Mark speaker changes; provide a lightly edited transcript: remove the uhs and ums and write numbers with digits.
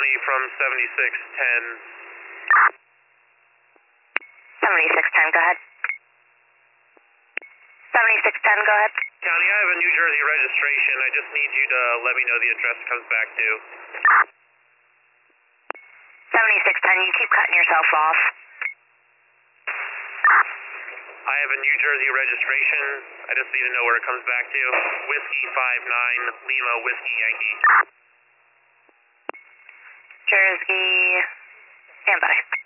Speaker 1: County from 7610.
Speaker 2: 7610, go ahead. 7610, go ahead.
Speaker 1: County, I have a New Jersey registration. I just need you to let me know the address it comes back to.
Speaker 2: 7610, you keep cutting yourself off.
Speaker 1: I have a New Jersey registration. I just need to know where it comes back to. Whiskey 59 Lima Whiskey Yankee.
Speaker 2: Jersey, stand by.